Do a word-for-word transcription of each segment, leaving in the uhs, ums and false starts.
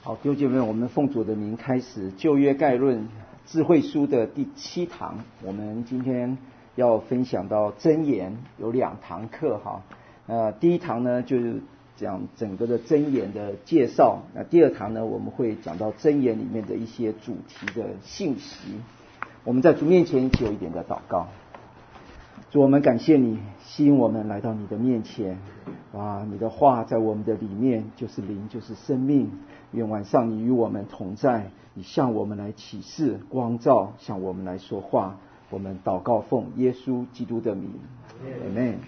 好，弟兄姐妹，我们奉主的名开始旧约概论智慧书的第七堂。我们今天要分享到箴言，有两堂课哈。呃，第一堂呢就是讲整个的箴言的介绍，那第二堂呢我们会讲到箴言里面的一些主题的信息。我们在主面前一起有一点的祷告。主，我们感谢你吸引我们来到你的面前，哇，你的话在我们的里面就是灵，就是生命。愿晚上你与我们同在，你向我们来启示光照，向我们来说话。我们祷告奉耶稣基督的名，阿们。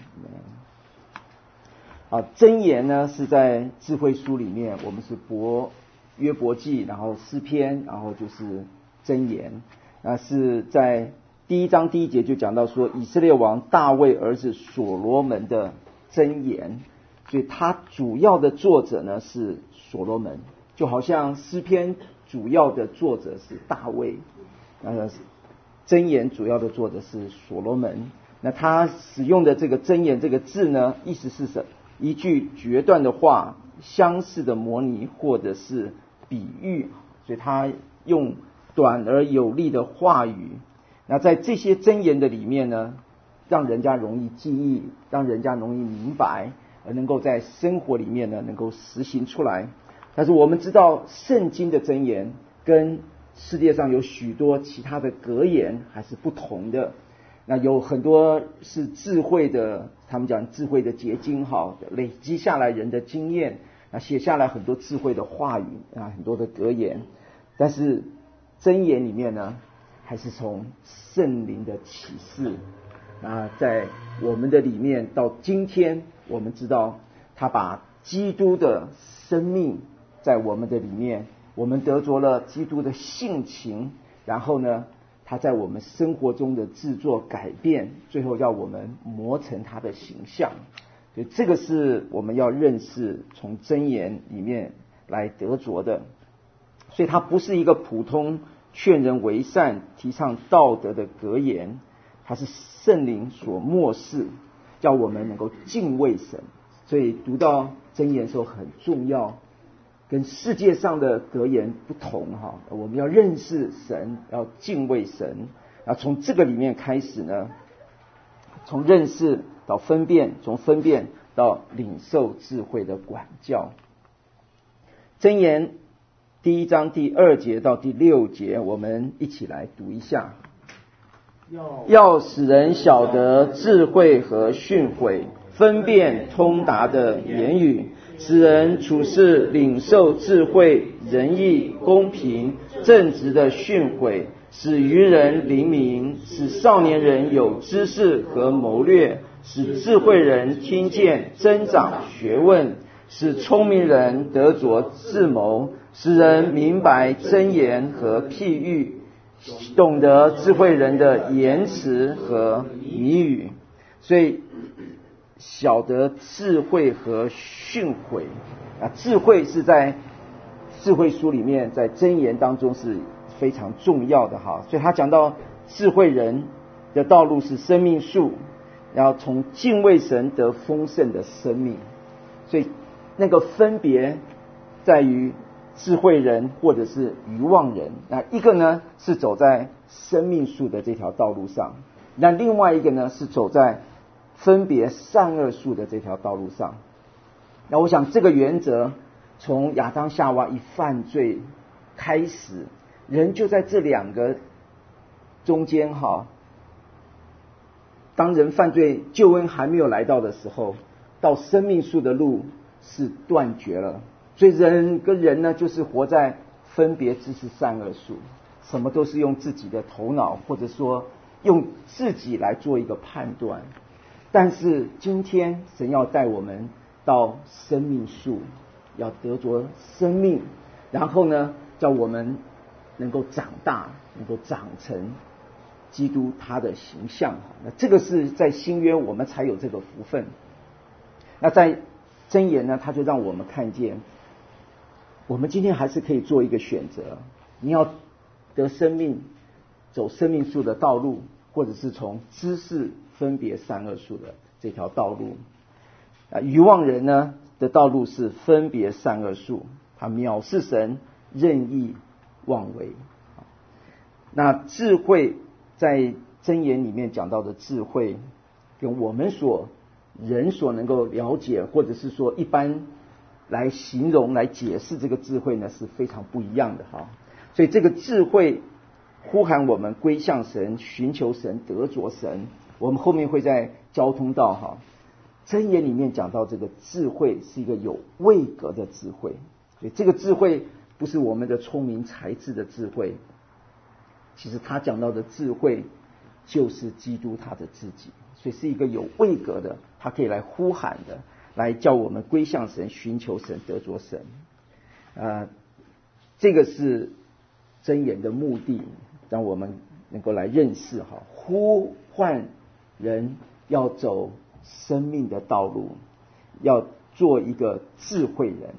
啊，箴言呢是在智慧书里面，我们是伯约伯记，然后诗篇，然后就是箴言。那是在第一章第一节就讲到说，以色列王大卫儿子所罗门的箴言，所以他主要的作者呢是所罗门，就好像诗篇主要的作者是大卫，呃，箴言主要的作者是所罗门。那他使用的这个箴言这个字呢，意思是什么？一句决断的话，相似的模拟或者是比喻，所以他用短而有力的话语。那在这些箴言的里面呢，让人家容易记忆，让人家容易明白，而能够在生活里面呢能够实行出来。但是我们知道圣经的箴言跟世界上有许多其他的格言还是不同的。那有很多是智慧的，他们讲智慧的结晶，好，累积下来人的经验，那写下来很多智慧的话语啊，很多的格言。但是箴言里面呢，还是从圣灵的启示啊，在我们的里面到今天，我们知道他把基督的生命在我们的里面，我们得着了基督的性情，然后呢他在我们生活中的制作改变，最后要我们磨成他的形象。所以这个是我们要认识从箴言里面来得着的。所以它不是一个普通劝人为善提倡道德的格言，它是圣灵所默示，叫我们能够敬畏神。所以读到箴言的时候很重要，跟世界上的格言不同哈，我们要认识神，要敬畏神。那从这个里面开始呢，从认识到分辨，从分辨到领受智慧的管教。箴言第一章第二节到第六节，我们一起来读一下。要使人晓得智慧和训诲，分辨通达的言语，使人处事领受智慧、仁义、公平、正直的训诲，使愚人灵明，使少年人有知识和谋略，使智慧人听见增长学问，使聪明人得着智谋，使人明白箴言和譬喻，懂得智慧人的言辞和谜语。所以晓得智慧和训诲啊，智慧是在智慧书里面，在箴言当中是非常重要的哈。所以他讲到智慧人的道路是生命树，然后从敬畏神得丰盛的生命。所以那个分别在于智慧人或者是愚妄人，那一个呢是走在生命树的这条道路上，那另外一个呢是走在分别善恶树的这条道路上。那我想这个原则从亚当夏娃一犯罪开始，人就在这两个中间哈。当人犯罪，救恩还没有来到的时候，到生命树的路是断绝了。所以人跟人呢，就是活在分别知识善恶树，什么都是用自己的头脑，或者说用自己来做一个判断。但是今天神要带我们到生命树，要得着生命，然后呢叫我们能够长大，能够长成基督他的形象。那这个是在新约我们才有这个福分。那在箴言呢，他就让我们看见我们今天还是可以做一个选择，你要得生命，走生命树的道路，或者是从知识分别善恶树的这条道路。啊，愚妄人呢的道路是分别善恶树， 他藐视神，任意妄为。那智慧在箴言里面讲到的智慧，跟我们所人所能够了解，或者是说一般来形容来解释这个智慧呢，是非常不一样的哈。所以这个智慧呼喊我们归向神，寻求神，得着神。我们后面会在交通到哈箴言里面讲到，这个智慧是一个有位格的智慧。所以这个智慧不是我们的聪明才智的智慧，其实他讲到的智慧就是基督他的自己，所以是一个有位格的，他可以来呼喊的，来叫我们归向神，寻求神，得着神。呃，这个是箴言的目的，让我们能够来认识哈，呼唤人要走生命的道路，要做一个智慧人。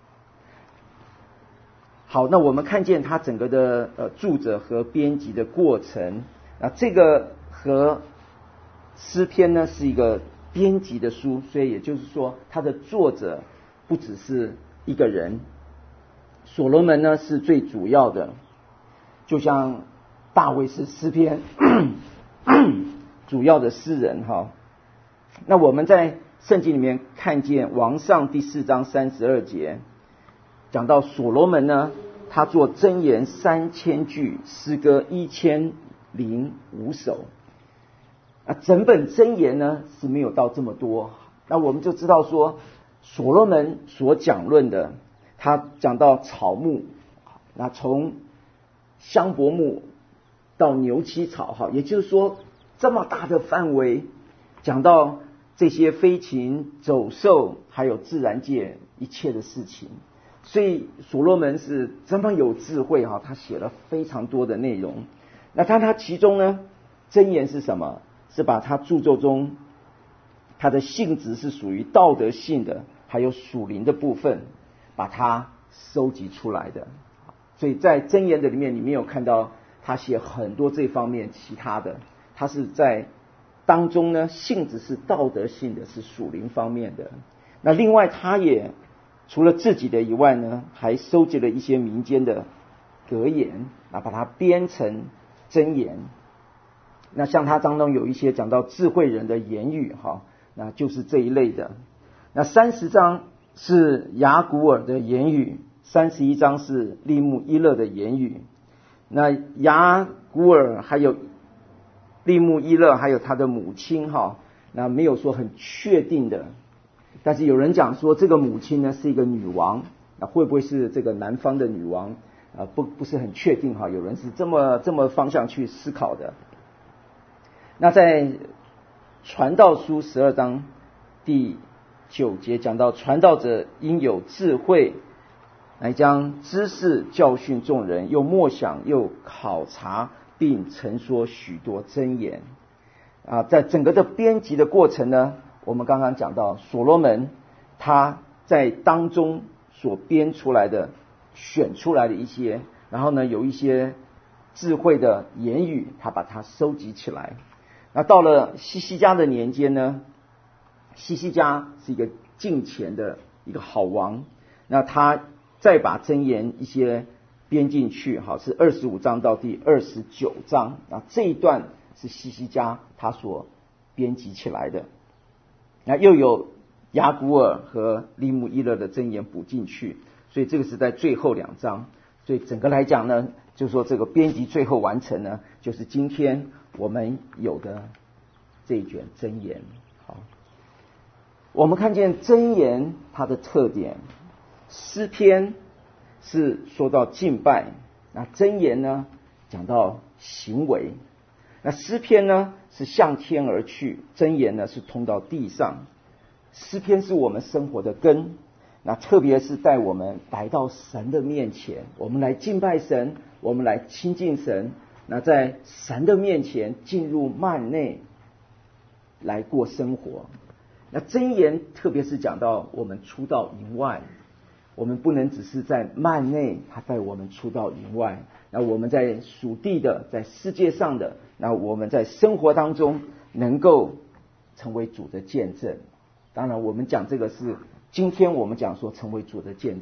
好，那我们看见他整个的呃著者和编辑的过程，那这个和诗篇呢是一个编辑的书，所以也就是说，它的作者不只是一个人。所罗门呢是最主要的，就像大卫是诗篇主要的诗人哈。那我们在圣经里面看见王上第四章三十二节讲到所罗门呢，他做箴言三千句，诗歌一千零五首啊，整本箴言呢是没有到这么多。那我们就知道说，所罗门所讲论的，他讲到草木，那从香柏木到牛膝草哈，也就是说这么大的范围，讲到这些飞禽走兽还有自然界一切的事情。所以所罗门是这么有智慧哈，他写了非常多的内容。那他他其中呢，箴言是什么？是把他著作中他的性质是属于道德性的，还有属灵的部分，把它收集出来的。所以在箴言的里面，你没有看到他写很多这方面其他的，他是在当中呢，性质是道德性的，是属灵方面的。那另外他也除了自己的以外呢，还收集了一些民间的格言，那把它编成箴言。那像他当中有一些讲到智慧人的言语哈，那就是这一类的。那三十章是雅古尔的言语，三十一章是利木伊勒的言语。那雅古尔还有利木伊勒还有他的母亲哈，那没有说很确定的，但是有人讲说这个母亲呢是一个女王，那会不会是这个南方的女王啊？不不是很确定哈，有人是这么这么方向去思考的。那在传道书十二章第九节讲到，传道者应有智慧，来将知识教训众人，又默想又考察，并陈说许多箴言啊。在整个的编辑的过程呢，我们刚刚讲到所罗门他在当中所编出来的选出来的一些，然后呢有一些智慧的言语，他把它收集起来。那到了希西家的年间呢，希西家是一个敬虔的一个好王，那他再把箴言一些编进去，好，是二十五章到第二十九章，那这一段是希西家他所编辑起来的。那又有雅古尔和利木伊勒的箴言补进去，所以这个是在最后两章。所以整个来讲呢，就是说这个编辑最后完成呢，就是今天我们有的这一卷箴言。好，我们看见箴言它的特点，诗篇是说到敬拜，那箴言呢讲到行为。那诗篇呢是向天而去，箴言呢是通到地上。诗篇是我们生活的根，那特别是带我们来到神的面前，我们来敬拜神，我们来亲近神，那在神的面前进入幔内来过生活。那箴言特别是讲到我们出到营外，我们不能只是在幔内，他带我们出到营外，那我们在属地的，在世界上的，那我们在生活当中能够成为主的见证。当然我们讲这个是今天我们讲说成为主的见证，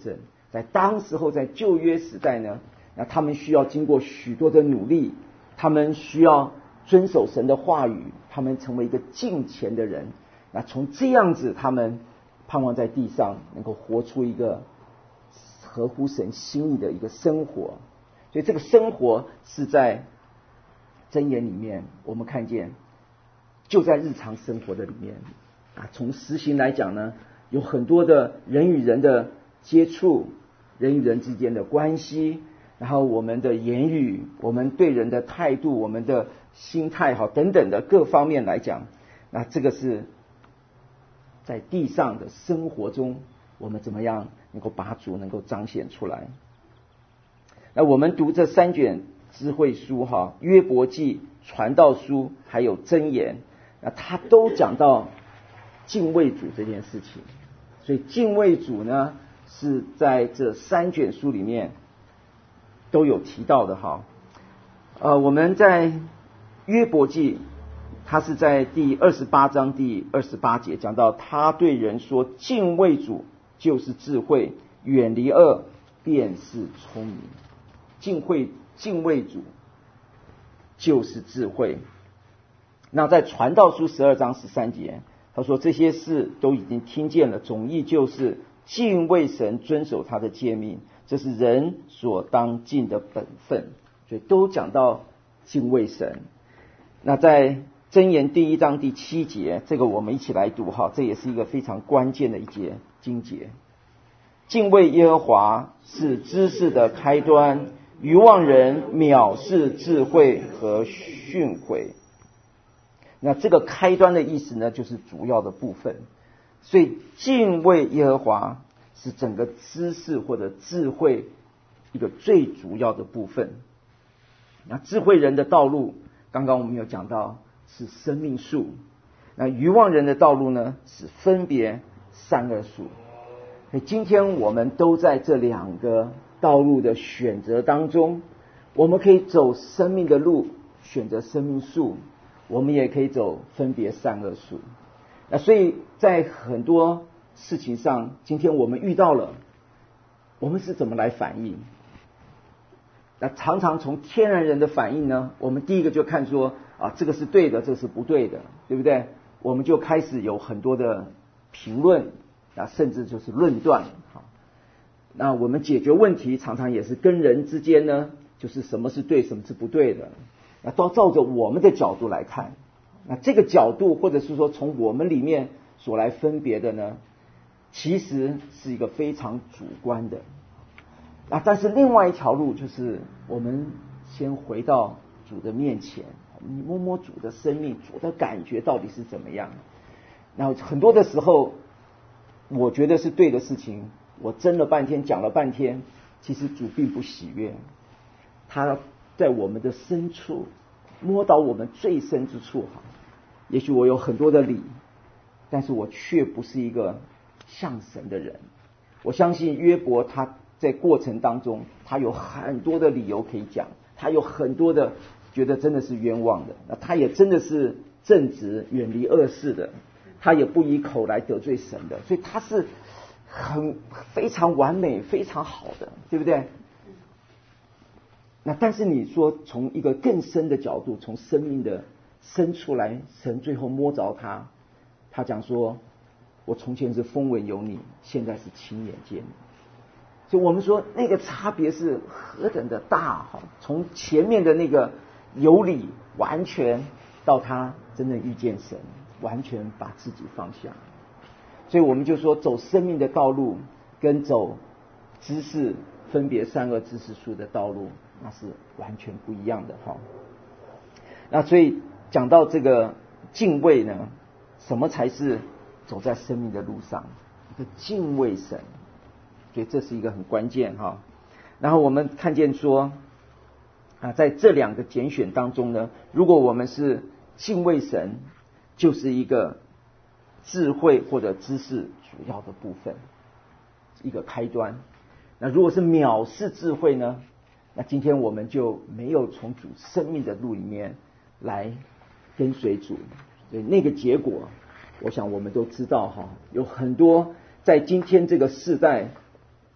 在当时候在旧约时代呢，那他们需要经过许多的努力，他们需要遵守神的话语，他们成为一个敬虔的人。那从这样子，他们盼望在地上能够活出一个合乎神心意的一个生活。所以这个生活是在箴言里面，我们看见就在日常生活的里面啊。从实行来讲呢，有很多的人与人的接触，人与人之间的关系，然后我们的言语，我们对人的态度，我们的心态好等等的各方面来讲，那这个是在地上的生活中，我们怎么样能够把主能够彰显出来。那我们读这三卷智慧书哈，约伯记、传道书还有箴言，那他都讲到敬畏主这件事情。所以敬畏主呢，是在这三卷书里面都有提到的哈。呃，我们在约伯记，他是在第二十八章第二十八节讲到，他对人说：敬畏主就是智慧，远离恶便是聪明。敬畏敬畏主就是智慧。那在传道书十二章十三节，他说这些事都已经听见了，总意就是敬畏神，遵守他的诫命，这是人所当尽的本分。所以都讲到敬畏神。那在箴言第一章第七节，这个我们一起来读哈，这也是一个非常关键的一节经节。敬畏耶和华是知识的开端，愚妄人藐视智慧和训诲。那这个开端的意思呢，就是主要的部分。所以敬畏耶和华是整个知识或者智慧一个最主要的部分。那智慧人的道路，刚刚我们有讲到是生命树，那愚妄人的道路呢，是分别善恶树。所以今天我们都在这两个道路的选择当中，我们可以走生命的路，选择生命树，我们也可以走分别善恶树。那所以在很多事情上，今天我们遇到了，我们是怎么来反应？那常常从天然人的反应呢，我们第一个就看说啊，这个是对的，这个是不对的，对不对？我们就开始有很多的评论啊，甚至就是论断。好，那我们解决问题常常也是跟人之间呢，就是什么是对，什么是不对的，那都照着我们的角度来看。那这个角度，或者是说从我们里面所来分别的呢，其实是一个非常主观的。啊，但是另外一条路就是我们先回到主的面前，你摸摸主的生命，主的感觉到底是怎么样。然后很多的时候，我觉得是对的事情，我争了半天，讲了半天，其实主并不喜悦。他在我们的深处摸到我们最深之处哈。也许我有很多的理，但是我却不是一个像神的人。我相信约伯他在过程当中，他有很多的理由可以讲，他有很多的觉得真的是冤枉的，那他也真的是正直远离恶事的，他也不以口来得罪神的，所以他是很非常完美非常好的，对不对？那但是你说从一个更深的角度，从生命的深处来，神最后摸着他，他讲说，我从前是风闻有你，现在是亲眼见你。所以我们说那个差别是何等的大哈！从前面的那个有理完全到他真正遇见神，完全把自己放下。所以我们就说走生命的道路跟走知识分别善恶知识树的道路，那是完全不一样的哈。那所以讲到这个敬畏呢，什么才是走在生命的路上？一个敬畏神。所以这是一个很关键哈。然后我们看见说啊，在这两个拣选当中呢，如果我们是敬畏神，就是一个智慧或者知识主要的部分，一个开端。那如果是藐视智慧呢，那今天我们就没有从主生命的路里面来跟随主。所以那个结果，我想我们都知道哈，有很多在今天这个世代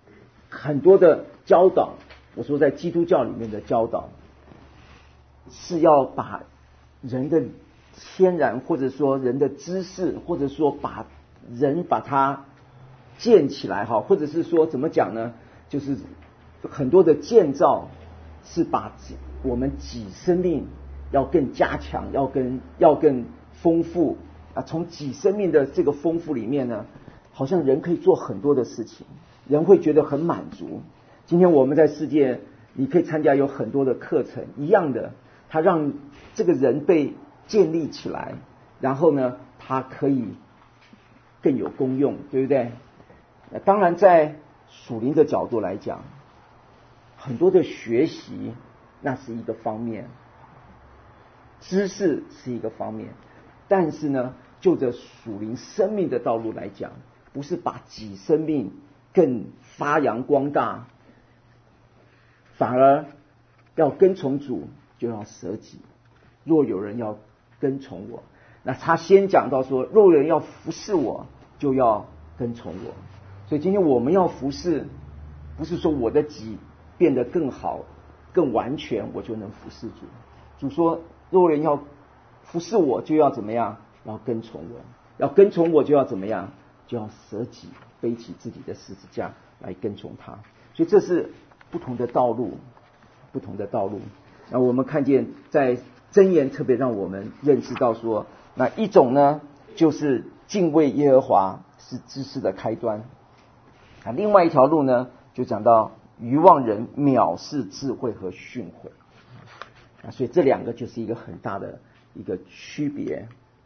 很多的教导，我说在基督教里面的教导，是要把人的天然，或者说人的知识，或者说把人把它建起来哈，或者是说怎么讲呢？就是很多的建造是把我们己生命要更加强，要更要更丰富啊。从己生命的这个丰富里面呢，好像人可以做很多的事情，人会觉得很满足。今天我们在世界，你可以参加有很多的课程，一样的，它让这个人被建立起来，然后呢，它可以更有功用，对不对？当然，在属灵的角度来讲，很多的学习那是一个方面，知识是一个方面，但是呢，就着属灵生命的道路来讲，不是把己生命更发扬光大，反而要跟从主就要舍己。若有人要跟从我，那他先讲到说，若有人要服侍我，就要跟从我。所以今天我们要服侍，不是说我的己变得更好更完全我就能服侍主。主说若有人要服侍我，就要怎么样？要跟从我。要跟从我就要怎么样？就要舍己，背起自己的十字架来跟从他。所以这是不同的道路，不同的道路。那我们看见在箴言特别让我们认识到说，那一种呢，就是敬畏耶和华是知识的开端。啊，另外一条路呢，就讲到愚妄人藐视智慧和训诲。啊，所以这两个就是一个很大的一个区别。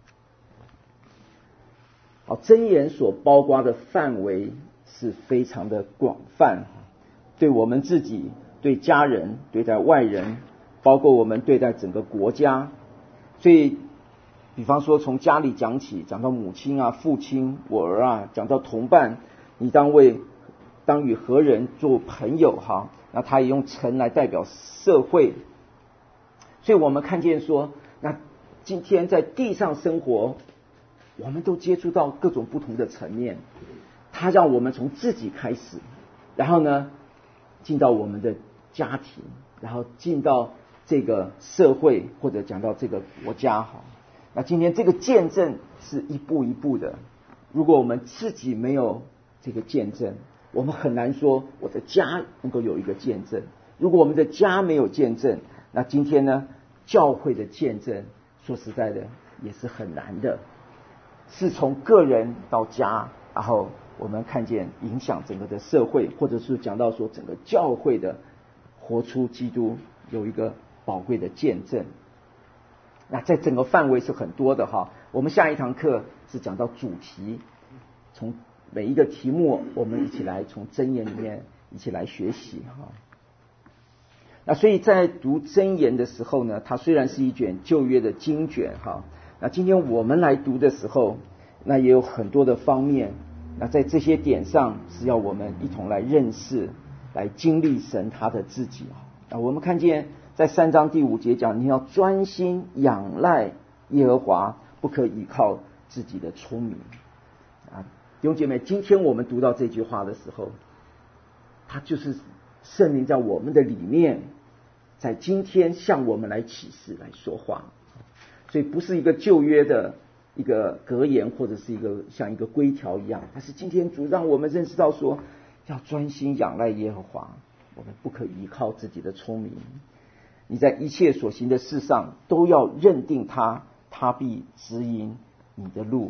好，箴言所包括的范围是非常的广泛，对我们自己、对家人、对待外人，包括我们对待整个国家。所以比方说从家里讲起，讲到母亲啊、父亲、我儿啊，讲到同伴，你当为当与何人做朋友哈？那他也用城来代表社会。所以我们看见说，那今天在地上生活，我们都接触到各种不同的层面。他让我们从自己开始，然后呢，进到我们的家庭，然后进到这个社会，或者讲到这个国家哈。那今天这个见证是一步一步的。如果我们自己没有这个见证，我们很难说我的家能够有一个见证。如果我们的家没有见证，那今天呢，教会的见证，说实在的也是很难的。是从个人到家，然后我们看见影响整个的社会，或者是讲到说整个教会的活出基督有一个宝贵的见证。那在整个范围是很多的哈。我们下一堂课是讲到主题，从每一个题目我们一起来从箴言里面一起来学习哈。那所以在读箴言的时候呢，它虽然是一卷旧约的经卷哈，那今天我们来读的时候，那也有很多的方面。那在这些点上是要我们一同来认识，来经历神他的自己。那我们看见在三章第五节讲，你要专心仰赖耶和华，不可倚靠自己的聪明。啊，弟兄姐妹，今天我们读到这句话的时候，它就是圣灵在我们的里面，在今天向我们来启示来说话。所以不是一个旧约的一个格言，或者是一个像一个规条一样，但是今天主让我们认识到说，要专心仰赖耶和华，我们不可依靠自己的聪明。你在一切所行的事上都要认定他，他必指引你的路。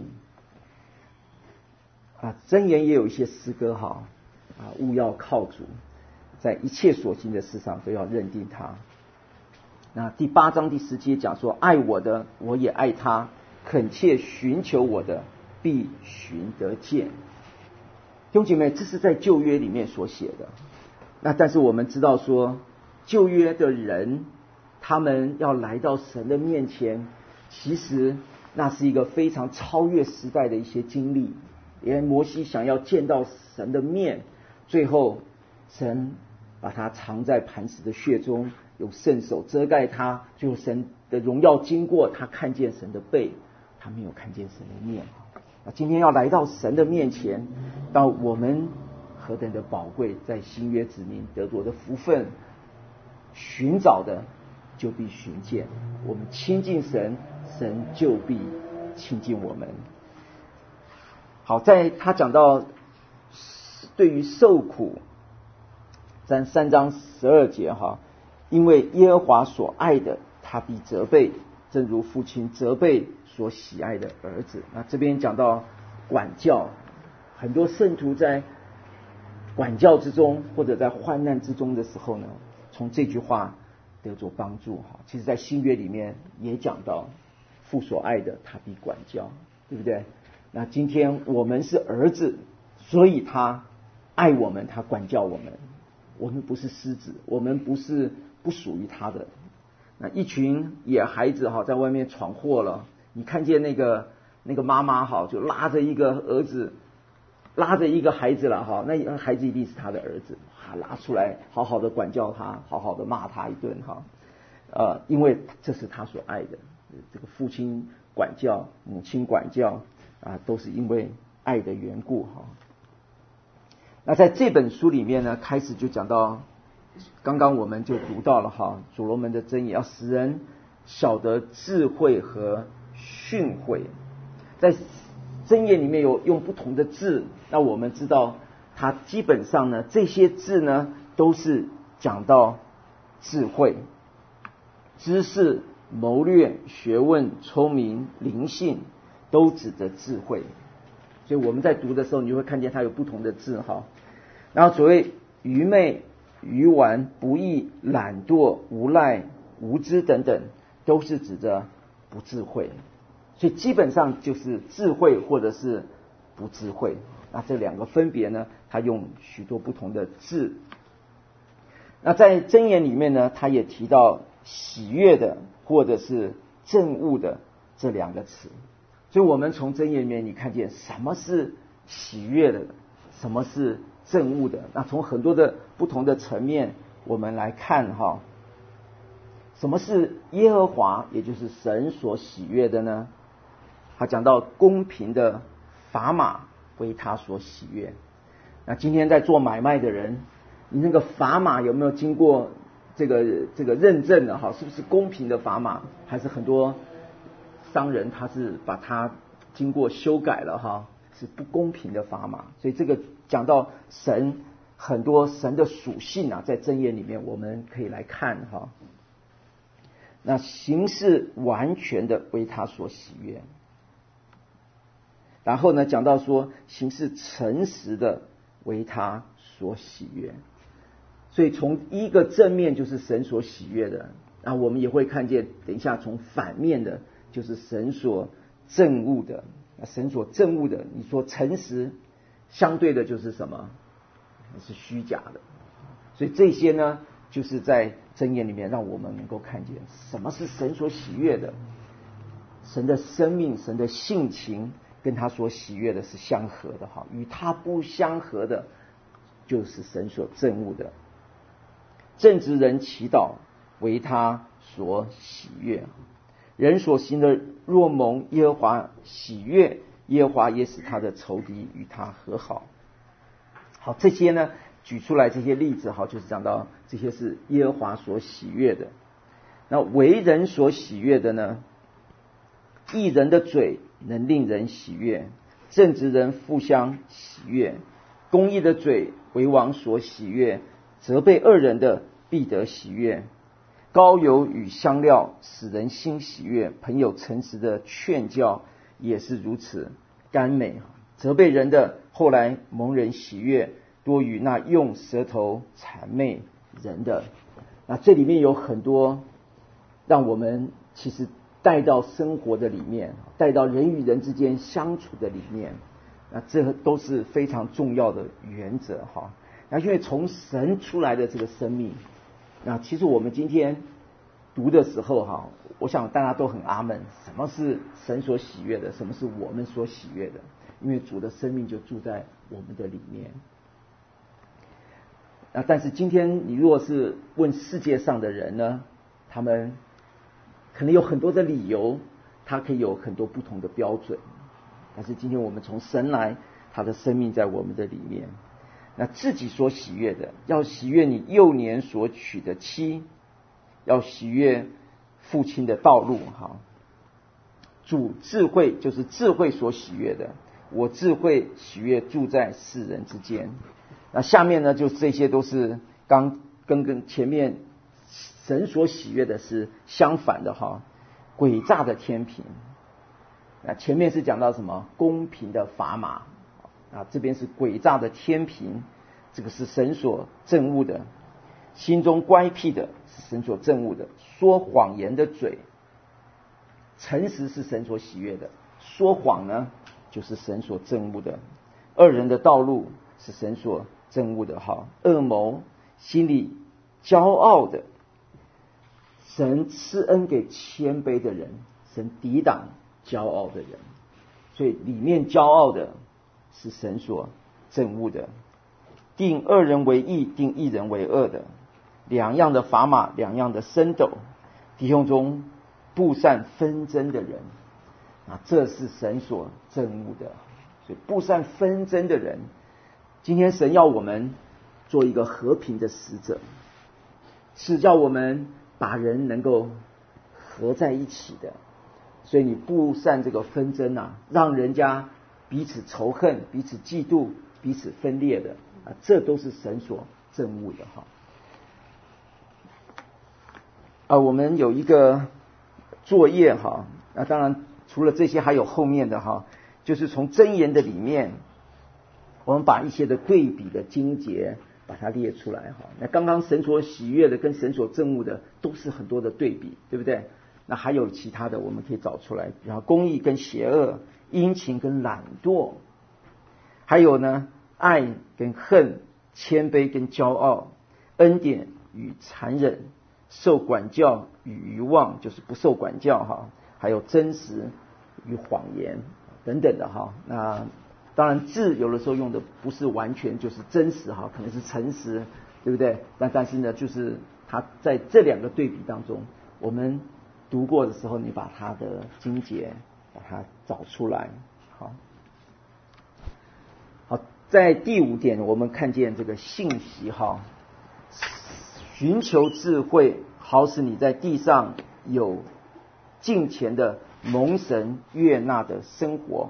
啊，箴言也有一些诗歌哈，啊，务要靠主，在一切所行的事上都要认定他。那第八章第十节讲说，爱我的我也爱他，恳切寻求我的必寻得见。弟兄姐妹，这是在旧约里面所写的。那但是我们知道说，旧约的人他们要来到神的面前，其实那是一个非常超越时代的一些经历。连摩西想要见到神的面，最后神把他藏在磐石的穴中，用圣手遮盖他，最后神的荣耀经过，他看见神的背，他没有看见神的面。那今天要来到神的面前，到我们何等的宝贵，在新约子民得着的福分，寻找的就必寻见，我们亲近神，神就必亲近我们。好，在他讲到对于受苦，在三章十二节哈，因为耶和华所爱的，他必责备，正如父亲责备所喜爱的儿子。那这边讲到管教，很多圣徒在管教之中，或者在患难之中的时候呢，从这句话得着帮助哈。其实在新约里面也讲到，父所爱的，他必管教，对不对？那今天我们是儿子，所以他爱我们，他管教我们。我们不是狮子，我们不是不属于他的。那一群野孩子哈，在外面闯祸了，你看见那个那个妈妈哈，就拉着一个儿子，拉着一个孩子了哈，那孩子一定是他的儿子，哈，拉出来好好的管教他，好好的骂他一顿哈，呃，因为这是他所爱的。这个父亲管教，母亲管教啊，都是因为爱的缘故哈。那在这本书里面呢，开始就讲到，刚刚我们就读到了哈，所罗门的箴言要使人晓得智慧和训诲。在箴言里面有用不同的字，那我们知道它基本上呢，这些字呢都是讲到智慧、知识、谋略、学问、聪明、灵性，都指着智慧。所以我们在读的时候，你就会看见它有不同的字哈。然后所谓愚昧、愚顽、不义、懒惰、无赖、无知等等，都是指着不智慧。所以基本上就是智慧或者是不智慧。那这两个分别呢，它用许多不同的字。那在箴言里面呢，它也提到喜悦的或者是憎恶的这两个词。所以我们从箴言里面你看见什么是喜悦的，什么是憎恶的。那从很多的不同的层面我们来看哈，什么是耶和华也就是神所喜悦的呢？他讲到公平的砝码为他所喜悦。那今天在做买卖的人，你那个砝码有没有经过这个这个认证的哈？是不是公平的砝码？还是很多商人他是把它经过修改了哈，是不公平的砝码。所以这个讲到神很多神的属性啊，在箴言里面我们可以来看哈。那行事完全的为他所喜悦，然后呢讲到说行事诚实的为他所喜悦。所以从一个正面就是神所喜悦的，然后我们也会看见等一下从反面的就是神所憎恶的。神所憎恶的，你说诚实相对的就是什么？是虚假的。所以这些呢就是在箴言里面让我们能够看见什么是神所喜悦的。神的生命，神的性情跟他所喜悦的是相合的哈，与他不相合的就是神所憎恶的。正直人祈祷为他所喜悦，人所行的若蒙耶和华喜悦，耶和华也使他的仇敌与他和好。好，这些呢举出来这些例子哈，就是讲到这些是耶和华所喜悦的。那为人所喜悦的呢，义人的嘴能令人喜悦，正直人互相喜悦，公义的嘴为王所喜悦，责备恶人的必得喜悦。膏油与香料使人心喜悦，朋友诚实的劝教也是如此甘美。责备人的后来蒙人喜悦，多于那用舌头谄媚人的。那这里面有很多让我们其实带到生活的里面，带到人与人之间相处的里面，那这都是非常重要的原则哈。那因为从神出来的这个生命，那其实我们今天读的时候哈，我想大家都很阿们。什么是神所喜悦的？什么是我们所喜悦的？因为主的生命就住在我们的里面。那但是今天你如果是问世界上的人呢，他们可能有很多的理由，他可以有很多不同的标准。但是今天我们从神来，他的生命在我们的里面。 那自己所喜悦的，要喜悦你幼年所娶的妻，要喜悦父亲的道路。哈，主智慧就是智慧所喜悦的，我智慧喜悦住在世人之间。那下面呢，就这些都是刚跟跟前面神所喜悦的是相反的哈，诡诈的天平。那前面是讲到什么？公平的砝码啊，这边是诡诈的天平，这个是神所憎恶的。心中乖僻的是神所憎恶的，说谎言的嘴，诚实是神所喜悦的，说谎呢就是神所憎恶的。恶人的道路是神所憎恶的。哈，恶谋心里骄傲的，神施恩给谦卑的人，神抵挡骄傲的人，所以里面骄傲的是神所憎恶的。定恶人为义，定义人为恶的，两样的砝码，两样的升斗，弟兄中布散纷争的人，啊，这是神所憎恶的。所以布散纷争的人，今天神要我们做一个和平的使者，是叫我们把人能够合在一起的。所以你布散这个纷争啊，让人家彼此仇恨、彼此嫉妒、彼此分裂的啊，这都是神所憎恶的哈。啊，我们有一个作业哈，那当然除了这些，还有后面的哈，就是从箴言的里面，我们把一些的对比的经节把它列出来哈。那刚刚神所喜悦的跟神所憎恶的都是很多的对比，对不对？那还有其他的我们可以找出来，然后公义跟邪恶，殷勤跟懒惰，还有呢爱跟恨，谦卑跟骄傲，恩典与残忍，受管教与愚妄，就是不受管教哈，还有真实与谎言等等的哈。那当然字有的时候用的不是完全就是真实哈，可能是诚实，对不对？但但是呢，就是它在这两个对比当中，我们读过的时候，你把它的经节把它找出来。好，好，在第五点我们看见这个信息哈，寻求智慧，好使你在地上有敬虔的蒙神悦纳的生活。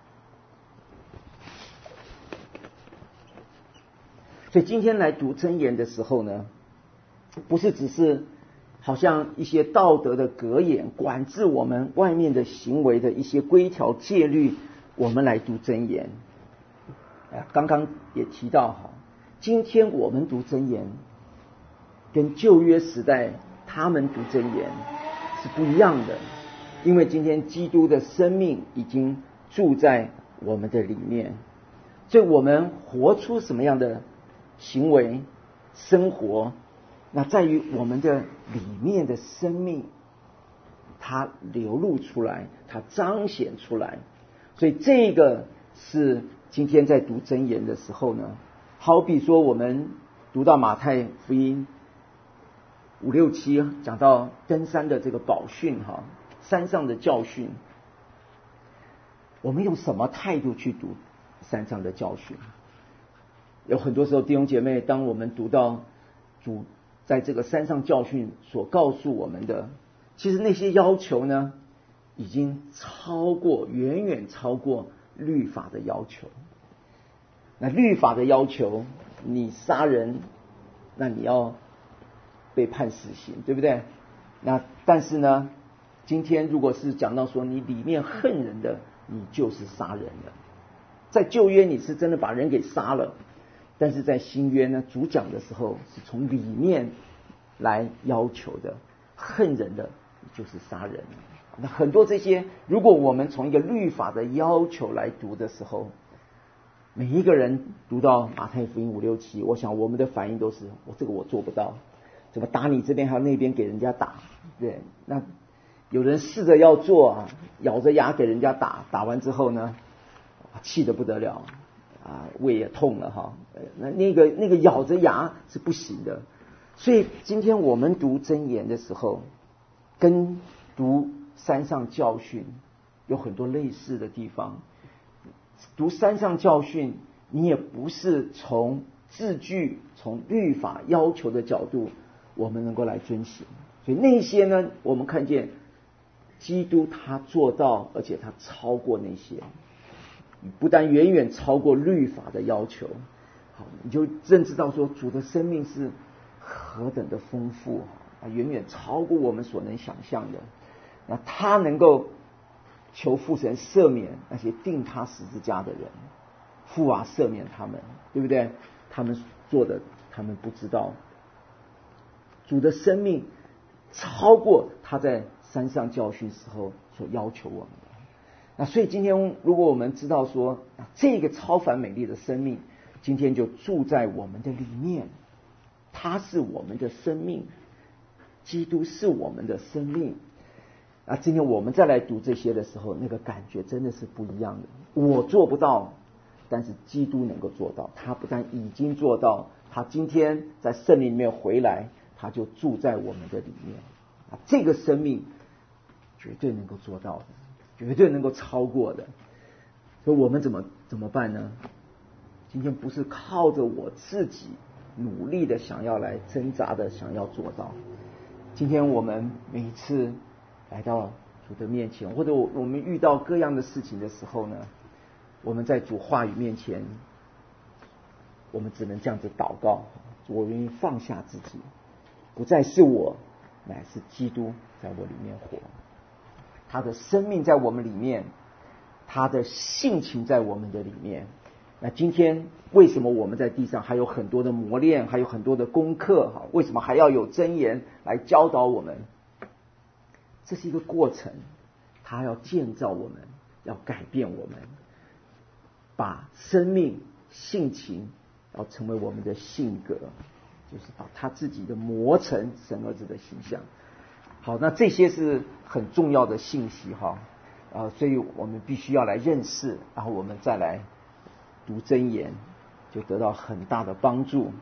所以今天来读箴言的时候呢，不是只是好像一些道德的格言管制我们外面的行为的一些规条戒律，我们来读箴言。刚刚也提到哈，今天我们读箴言跟旧约时代他们读箴言是不一样的，因为今天基督的生命已经住在我们的里面，所以我们活出什么样的行为生活，那在于我们的里面的生命它流露出来，它彰显出来。所以这个是今天在读箴言的时候呢，好比说我们读到马太福音五六七讲到登山的这个宝训哈，山上的教训，我们用什么态度去读山上的教训？有很多时候弟兄姐妹，当我们读到主在这个山上教训所告诉我们的，其实那些要求呢，已经超过远远超过律法的要求。那律法的要求，你杀人，那你要被判死刑，对不对？那但是呢，今天如果是讲到说你里面恨人的，你就是杀人了。在旧约你是真的把人给杀了，但是在新约呢，主讲的时候是从里面来要求的，恨人的就是杀人。那很多这些，如果我们从一个律法的要求来读的时候，每一个人读到马太福音五六七，我想我们的反应都是，我这个我做不到，怎么打你这边还有那边给人家打，对，那有人试着要做啊，咬着牙给人家打，打完之后呢，气得不得了啊，胃也痛了哈，那那个那个咬着牙是不行的。所以今天我们读箴言的时候，跟读山上教训有很多类似的地方。读山上教训你也不是从字句、从律法要求的角度，我们能够来遵行。所以那些呢，我们看见基督他做到，而且他超过那些，不但远远超过律法的要求。好，你就认知到说，主的生命是何等的丰富啊，远远超过我们所能想象的。那他能够求父神赦免那些钉他十字架的人，父啊赦免他们，对不对？他们做的他们不知道。主的生命超过他在山上教训时候所要求我们的。那所以今天如果我们知道说，这个超凡美丽的生命今天就住在我们的里面，他是我们的生命，基督是我们的生命。啊，今天我们再来读这些的时候，那个感觉真的是不一样的。我做不到，但是基督能够做到。他不但已经做到，他今天在圣灵里面回来，他就住在我们的里面。啊，这个生命绝对能够做到的，绝对能够超过的。所以我们怎么怎么办呢？今天不是靠着我自己努力的想要来挣扎的想要做到。今天我们每一次来到主的面前，或者我们遇到各样的事情的时候呢，我们在主话语面前，我们只能这样子祷告：我愿意放下自己，不再是我，乃是基督在我里面活。他的生命在我们里面，他的性情在我们的里面。那今天为什么我们在地上还有很多的磨练，还有很多的功课？哈，为什么还要有箴言来教导我们？这是一个过程，他要建造我们，要改变我们，把生命性情要成为我们的性格，就是把他自己的磨成神儿子的形象。好，那这些是很重要的信息哈，啊，所以我们必须要来认识，然后我们再来读箴言，就得到很大的帮助。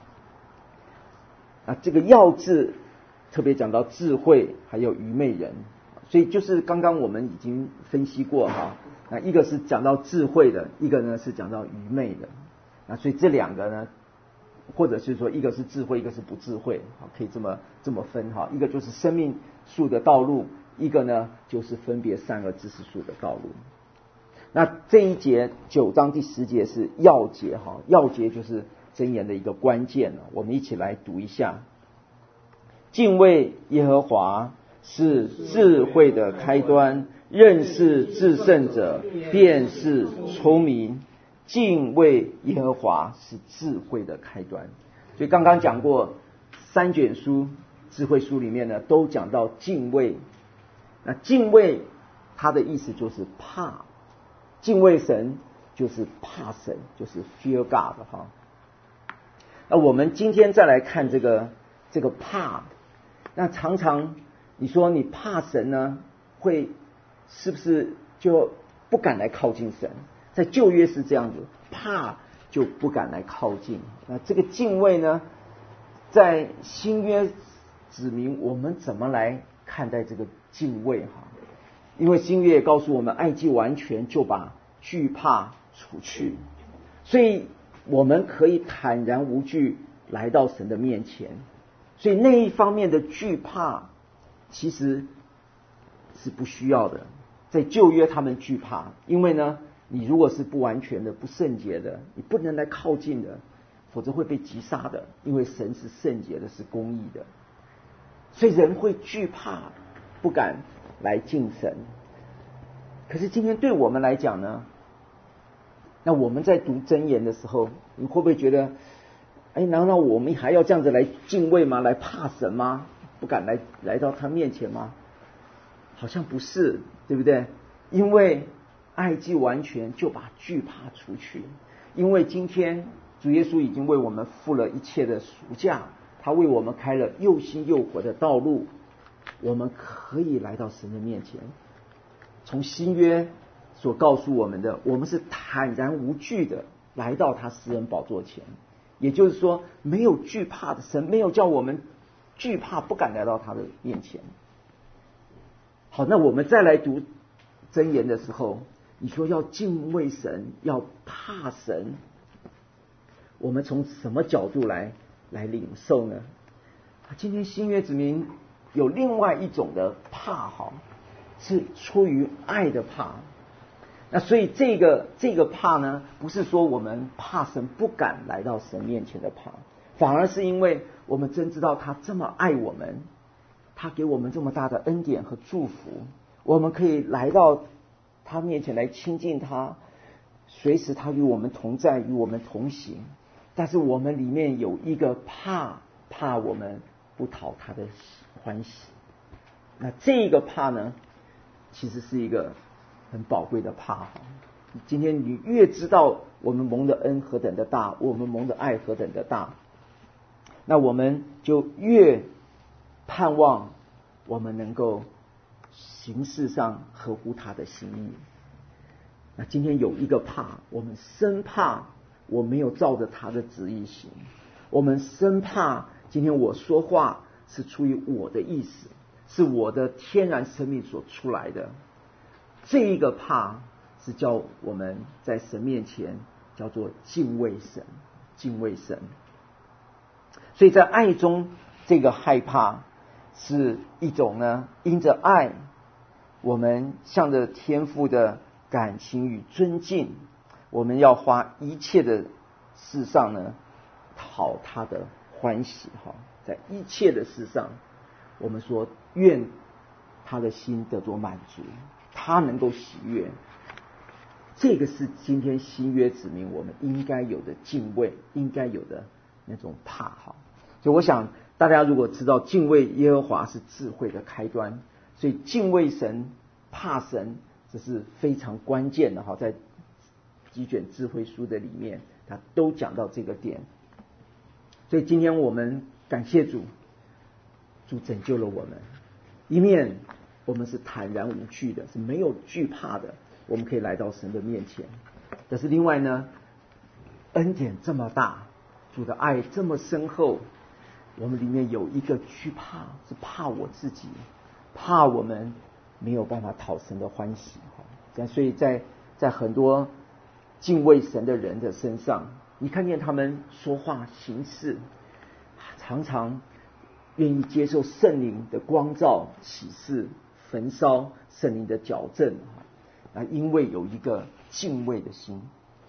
啊，这个要字特别讲到智慧还有愚昧人，所以就是刚刚我们已经分析过哈，那一个是讲到智慧的，一个呢是讲到愚昧的。那所以这两个呢，或者是说一个是智慧，一个是不智慧，好，可以这么这么分哈。一个就是生命树的道路，一个呢就是分别善恶知识树的道路。那这一节九章第十节是要节哈，要节就是箴言的一个关键了。我们一起来读一下：敬畏耶和华是智慧的开端，认识至圣者便是聪明。敬畏耶和华是智慧的开端。所以刚刚讲过，三卷书智慧书里面呢都讲到敬畏。那敬畏它的意思就是怕，敬畏神就是怕神，就是 fear God 哈。那我们今天再来看这个这个怕，那常常你说你怕神呢，会是不是就不敢来靠近神？在旧约是这样子，怕就不敢来靠近。那这个敬畏呢，在新约指明我们怎么来看待这个敬畏哈？因为新约也告诉我们，爱既完全，就把惧怕除去，所以我们可以坦然无惧来到神的面前。所以那一方面的惧怕其实是不需要的。在旧约他们惧怕，因为呢你如果是不完全的、不圣洁的，你不能来靠近的，否则会被击杀的。因为神是圣洁的，是公义的，所以人会惧怕，不敢来近神。可是今天对我们来讲呢，那我们在读箴言的时候，你会不会觉得，哎，难道我们还要这样子来敬畏吗？来怕神吗？不敢来来到他面前吗？好像不是，对不对？因为爱既完全，就把惧怕除去。因为今天主耶稣已经为我们付了一切的赎价，他为我们开了又新又活的道路，我们可以来到神的面前。从新约所告诉我们的，我们是坦然无惧的来到他施恩宝座前，也就是说没有惧怕的，神没有叫我们惧怕不敢来到他的面前。好，那我们再来读箴言的时候，你说要敬畏神，要怕神， 我们从什么角度来来领受呢？今天新约子民有另外一种的怕，哈，是出于爱的怕。那所以这个这个怕呢，不是说我们怕神不敢来到神面前的怕，反而是因为我们真知道他这么爱我们，他给我们这么大的恩典和祝福，我们可以来到他面前来亲近他，随时他与我们同在，与我们同行。但是我们里面有一个怕，怕我们不讨他的欢喜。那这个怕呢，其实是一个很宝贵的怕。今天你越知道我们蒙的恩何等的大，我们蒙的爱何等的大，那我们就越盼望我们能够行事上合乎他的心意。那今天有一个怕，我们生怕我没有照着他的旨意行，我们生怕今天我说话是出于我的意思，是我的天然生命所出来的。这一个怕是叫我们在神面前叫做敬畏神，敬畏神。所以在爱中，这个害怕是一种呢，因着爱，我们向着天父的感情与尊敬，我们要花一切的事上呢，讨他的欢喜。在一切的事上，我们说愿他的心得着满足，他能够喜悦。这个是今天新约子民我们应该有的敬畏，应该有的那种怕。所以我想大家如果知道敬畏耶和华是智慧的开端，所以敬畏神、怕神，这是非常关键的。在几卷智慧书的里面，他都讲到这个点。所以今天我们感谢主，主拯救了我们。一面我们是坦然无惧的，是没有惧怕的，我们可以来到神的面前。但是另外呢，恩典这么大，主的爱这么深厚，我们里面有一个惧怕，是怕我自己，怕我们没有办法讨神的欢喜。所以在在很多敬畏神的人的身上，你看见他们说话行事，常常愿意接受圣灵的光照启示焚烧，圣灵的矫正，啊，因为有一个敬畏的心。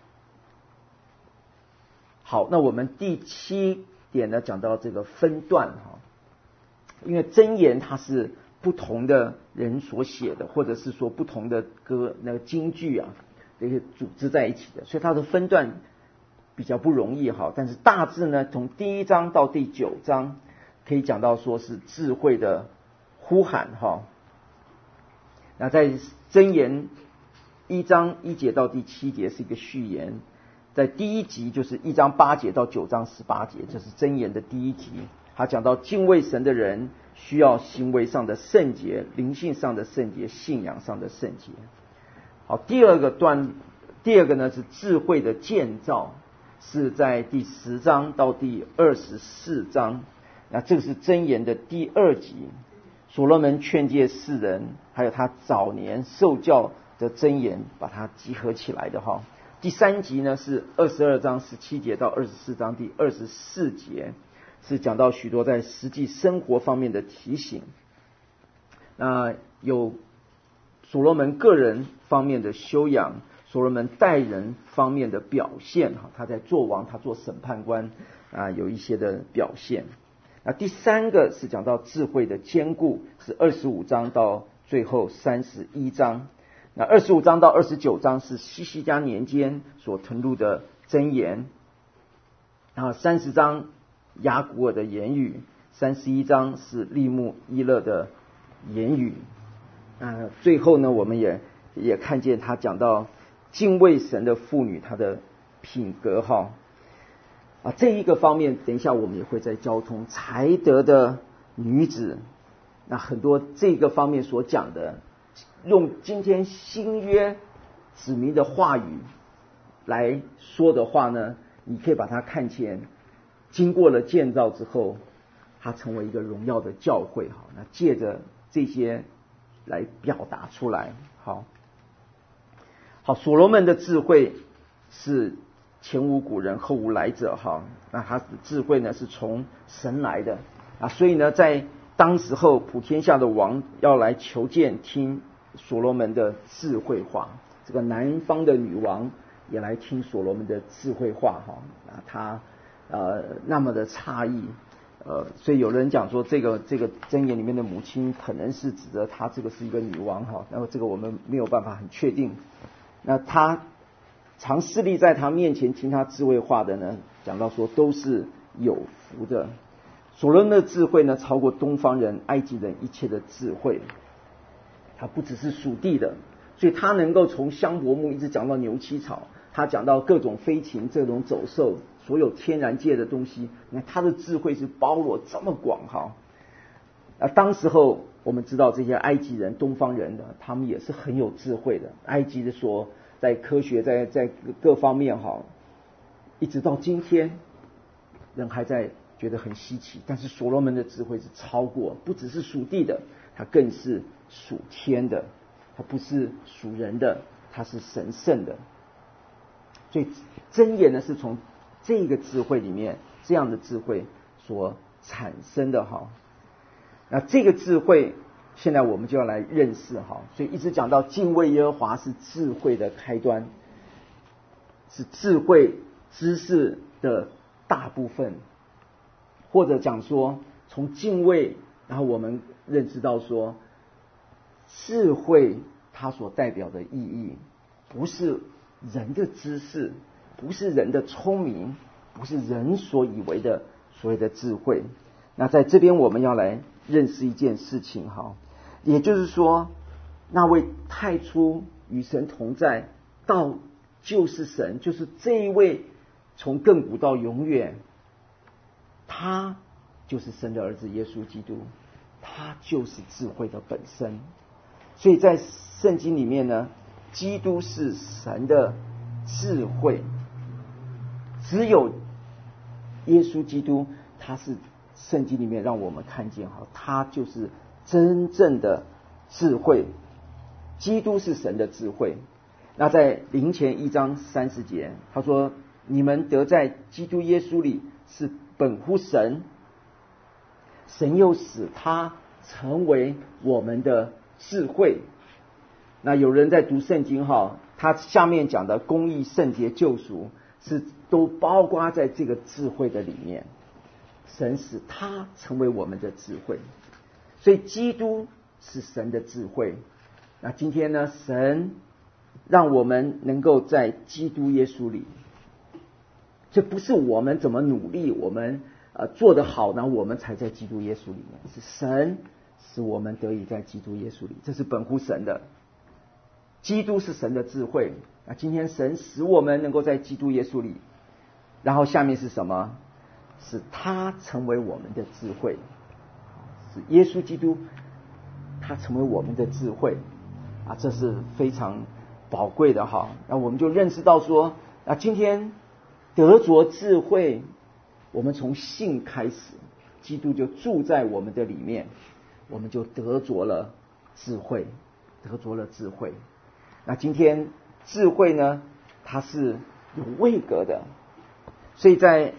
好，那我们第七点呢，讲到这个分段哈，因为箴言它是不同的人所写的，或者是说不同的歌那个金句啊，这些组织在一起的，所以它的分段比较不容易哈。但是大致呢，从第一章到第九章，可以讲到说是智慧的呼喊哈。那在箴言一章一节到第七节是一个序言，在第一集就是一章八节到九章十八节，这是箴言的第一集。他讲到敬畏神的人需要行为上的圣洁，灵性上的圣洁，信仰上的圣洁。好，第二个段，第二个呢是智慧的建造，是在第十章到第二十四章。那这个是箴言的第二集，所罗门劝诫世人，还有他早年受教的箴言，把它集合起来的哈。第三集呢是二十二章十七节到二十四章第二十四节，是讲到许多在实际生活方面的提醒。那有所罗门个人方面的修养，所罗门待人方面的表现，他在做王，他做审判官啊，有一些的表现。那第三个是讲到智慧的坚固，是二十五章到最后三十一章。那二十五章到二十九章是西西家年间所誊录的箴言，然后三十章雅古尔的言语，三十一章是利木伊勒的言语。啊，最后呢，我们也也看见他讲到敬畏神的妇女她的品格哈。啊，这一个方面，等一下我们也会在交通才德的女子，那很多这个方面所讲的，用今天新约子民的话语来说的话呢，你可以把它看见，经过了建造之后，它成为一个荣耀的教会哈。那借着这些来表达出来，好，好，所罗门的智慧是前无古人后无来者哈，那他的智慧呢是从神来的啊，所以呢在当时候普天下的王要来求见听所罗门的智慧话，这个南方的女王也来听所罗门的智慧话哈，啊他呃那么的诧异，呃所以有人讲说这个这个箴言里面的母亲可能是指的她这个是一个女王哈，那么这个我们没有办法很确定。那她常侍立在他面前听他智慧话的呢，讲到说都是有福的。所罗门的智慧呢，超过东方人、埃及人一切的智慧。他不只是属地的，所以他能够从香柏木一直讲到牛膝草，他讲到各种飞禽、这种走兽，所有天然界的东西。那他的智慧是包罗这么广哈。啊，当时候我们知道这些埃及人、东方人的，他们也是很有智慧的。埃及的说，在科学在在各方面哈，一直到今天，人还在觉得很稀奇。但是所罗门的智慧是超过，不只是属地的，他更是属天的，他不是属人的，他是神圣的。所以箴言呢，是从这个智慧里面，这样的智慧所产生的哈。那这个智慧，现在我们就要来认识哈。所以一直讲到敬畏耶和华是智慧的开端，是智慧知识的大部分，或者讲说从敬畏，然后我们认知到说，智慧它所代表的意义，不是人的知识，不是人的聪明，不是人所以为的所谓的智慧。那在这边我们要来认识一件事情哈，也就是说，那位太初与神同在，到就是神，就是这一位从亘古到永远，他就是神的儿子耶稣基督，他就是智慧的本身。所以在圣经里面呢，基督是神的智慧，只有耶稣基督，他是圣经里面让我们看见哈，他就是真正的智慧。基督是神的智慧。那在林前一章三十节，他说：“你们得在基督耶稣里是本乎神，神又使他成为我们的智慧。”那有人在读圣经哈，他下面讲的公义、圣洁、救赎，是都包括在这个智慧的里面。神使他成为我们的智慧，所以基督是神的智慧。那今天呢，神让我们能够在基督耶稣里，这不是我们怎么努力，我们呃做得好，然后我们才在基督耶稣里面，是神使我们得以在基督耶稣里，这是本乎神的。基督是神的智慧。那今天神使我们能够在基督耶稣里，然后下面是什么？使他成为我们的智慧，是耶稣基督他成为我们的智慧啊，这是非常宝贵的哈。那我们就认识到说，那今天得着智慧，我们从信开始，基督就住在我们的里面，我们就得着了智慧，得着了智慧。那今天智慧呢，它是有位格的，所以在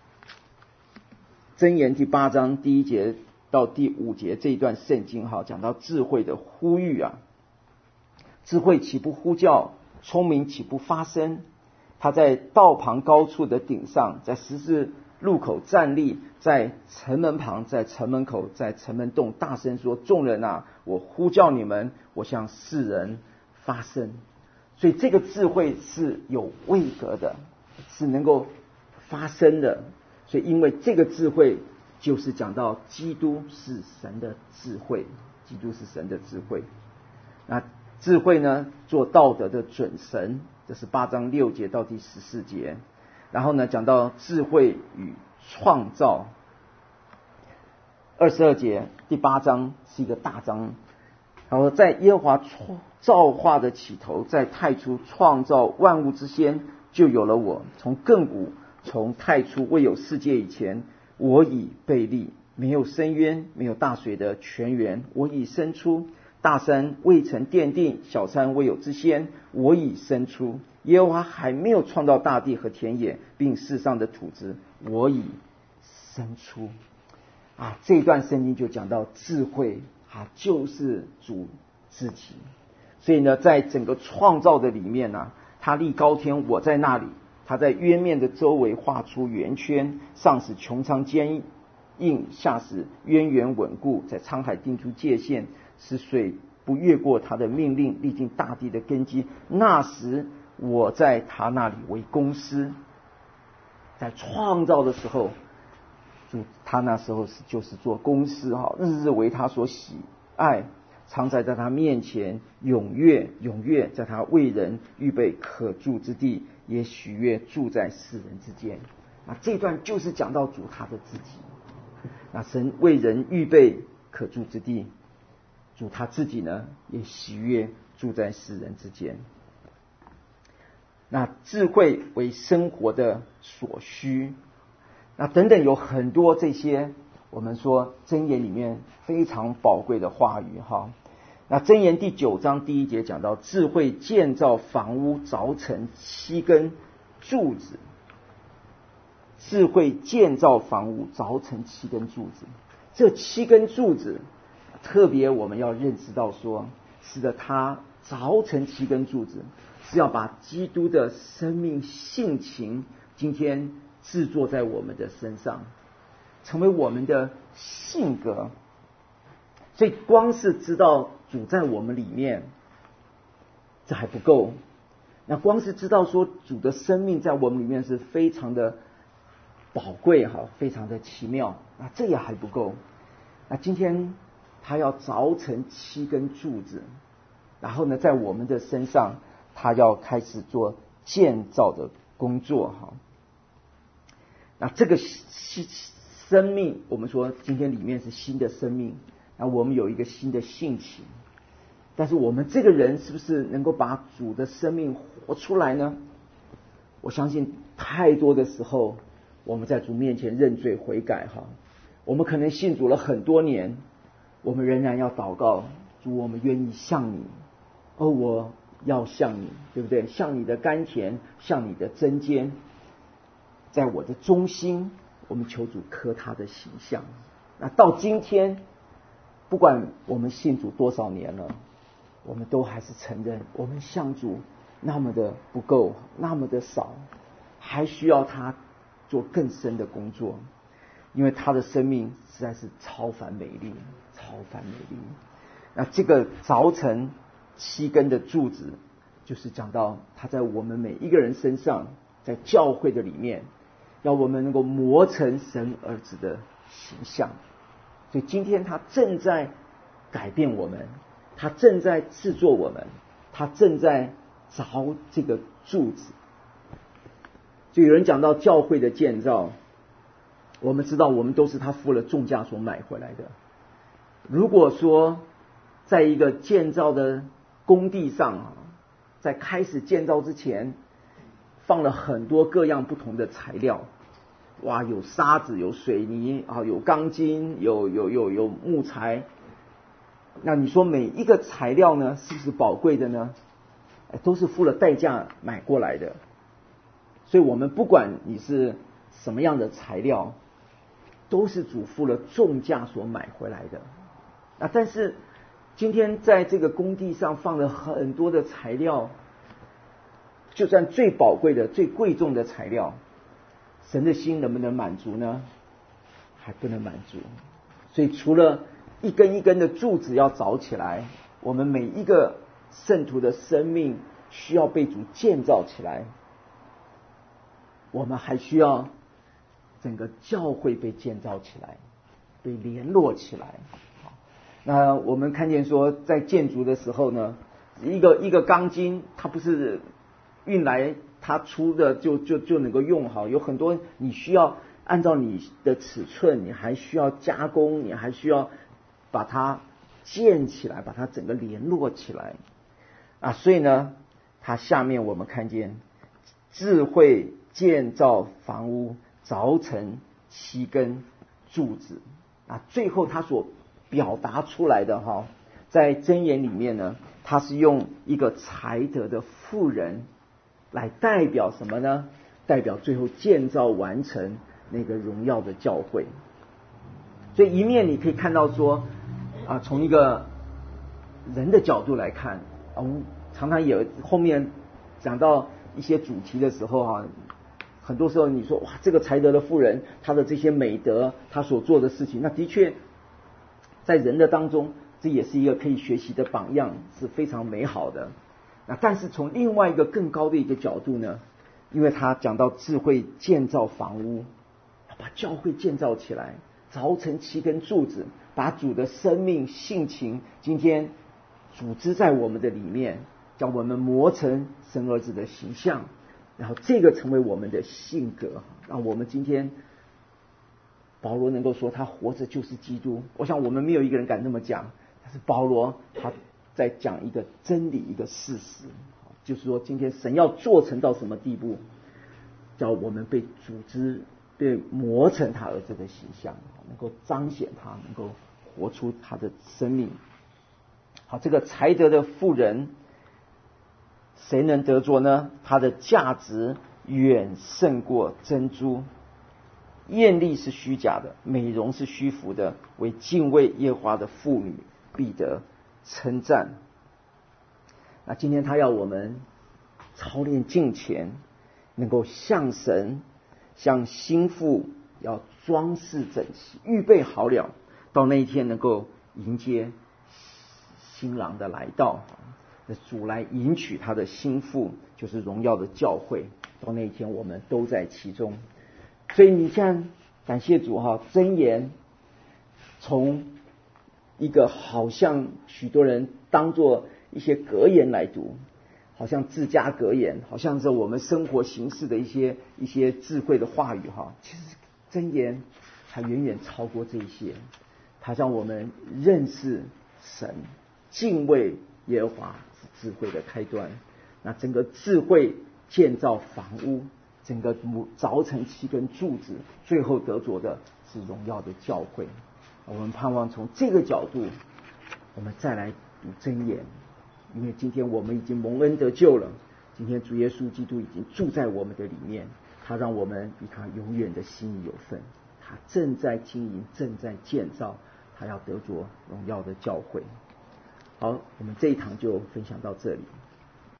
箴言第八章第一节到第五节这一段圣经哈，讲到智慧的呼吁啊，智慧岂不呼叫，聪明岂不发声？他在道旁高处的顶上，在十字路口站立，在城门旁，在城门口，在城门洞大声说：众人啊，我呼叫你们，我向世人发声。所以这个智慧是有位格的，是能够发声的。所以因为这个智慧就是讲到基督是神的智慧，基督是神的智慧。那智慧呢，做道德的准绳，这是八章六节到第十四节。然后呢，讲到智慧与创造，二十二节，第八章是一个大章。然后在耶和华造化的起头，在太初创造万物之先，就有了我。从亘古，从太初未有世界以前，我已被立，没有深渊，没有大水的泉源，我已生出。 大山未曾奠定，小山未有之先，我已生出。耶和华还没有创造大地和田野，并世上的土质，我已生出。啊，这一段圣经就讲到智慧啊，就是主自己。所以呢，在整个创造的里面呢、啊，他立高天，我在那里。他在约面的周围画出圆圈，上使穹苍坚硬，下使渊源稳固，在沧海定出界限，使水不越过他的命令，历尽大地的根基。那时我在他那里为工师。在创造的时候，就他那时候是就是做工师哈，日日为他所喜爱，常在在他面前踊跃踊跃，在他为人预备可住之地，也许悦住在世人之间。啊，这段就是讲到主他的自己。那神为人预备可住之地，主他自己呢也喜悦住在世人之间。那智慧为生活的所需，那等等有很多这些我们说箴言里面非常宝贵的话语哈。那箴言第九章第一节讲到，智慧建造房屋，凿成七根柱子。智慧建造房屋，凿成七根柱子。这七根柱子，特别我们要认识到说，是的，它凿成七根柱子，是要把基督的生命性情，今天制作在我们的身上，成为我们的性格。所以光是知道主在我们里面，这还不够。那光是知道说主的生命在我们里面是非常的宝贵哈，非常的奇妙，那这也还不够。那今天他要凿成七根柱子，然后呢，在我们的身上，他要开始做建造的工作哈。那这个生命，我们说今天里面是新的生命，那我们有一个新的性情，但是我们这个人是不是能够把主的生命活出来呢？我相信太多的时候，我们在主面前认罪悔改哈，我们可能信主了很多年，我们仍然要祷告，主，我们愿意像你，哦，我要像你，对不对？像你的甘甜，像你的针尖，在我的中心，我们求主刻他的形象。那到今天，不管我们信主多少年了，我们都还是承认我们向主那么的不够，那么的少，还需要他做更深的工作，因为他的生命实在是超凡美丽，超凡美丽。那这个凿成七根的柱子，就是讲到他在我们每一个人身上，在教会的里面，要我们能够磨成神儿子的形象。所以今天他正在改变我们，他正在制作我们，他正在凿这个柱子。就有人讲到教会的建造，我们知道我们都是他付了重价所买回来的。如果说在一个建造的工地上，在开始建造之前放了很多各样不同的材料，哇，有沙子，有水泥啊，有钢筋，有有有有木材。那你说每一个材料呢，是不是宝贵的呢？都是付了代价买过来的。所以我们不管你是什么样的材料，都是主付了重价所买回来的。那但是今天在这个工地上放了很多的材料，就算最宝贵的、最贵重的材料，神的心能不能满足呢？还不能满足。所以除了一根一根的柱子要凿起来，我们每一个圣徒的生命需要被主建造起来，我们还需要整个教会被建造起来，被联络起来。那我们看见说，在建筑的时候呢，一个一个钢筋，它不是运来它出的就就就能够用好，有很多你需要按照你的尺寸，你还需要加工，你还需要把它建起来，把它整个联络起来啊。所以呢，它下面我们看见智慧建造房屋，凿成七根柱子啊。最后他所表达出来的哈， 在箴言里面呢，他是用一个才德的妇人来代表什么呢？代表最后建造完成那个荣耀的教会。所以一面你可以看到说啊，从一个人的角度来看啊，我们常常有后面讲到一些主题的时候啊，很多时候你说哇，这个才德的妇人，她的这些美德，她所做的事情，那的确在人的当中，这也是一个可以学习的榜样，是非常美好的。那但是从另外一个更高的一个角度呢，因为他讲到智慧建造房屋，把教会建造起来，凿成七根柱子，把主的生命性情今天组织在我们的里面，将我们磨成神儿子的形象，然后这个成为我们的性格，让我们今天保罗能够说他活着就是基督。我想我们没有一个人敢这么讲，但是保罗他在讲一个真理，一个事实，就是说今天神要做成到什么地步，叫我们被组织被磨成他儿子的形象，能够彰显他，能够活出他的生命。好，这个才德的妇人谁能得着呢？它的价值远胜过珍珠。艳丽是虚假的，美容是虚浮的，为敬畏耶和华的妇女必得称赞。那今天他要我们操练敬虔，能够向神向心腹要装饰整齐，预备好了，到那一天能够迎接新郎的来到，主来迎娶他的心腹，就是荣耀的教会。到那一天我们都在其中。所以你看，感谢主哈，箴言从一个好像许多人当作一些格言来读，好像自家格言，好像是我们生活形式的一些一些智慧的话语哈。其实箴言还远远超过这些，它让我们认识神，敬畏耶和华是智慧的开端。那整个智慧建造房屋，整个凿成七根柱子，最后得着的是荣耀的教会。我们盼望从这个角度，我们再来读箴言，因为今天我们已经蒙恩得救了，今天主耶稣基督已经住在我们的里面，他让我们与他永远的心里有份，他正在经营，正在建造，他要得着荣耀的教会。好，我们这一堂就分享到这里。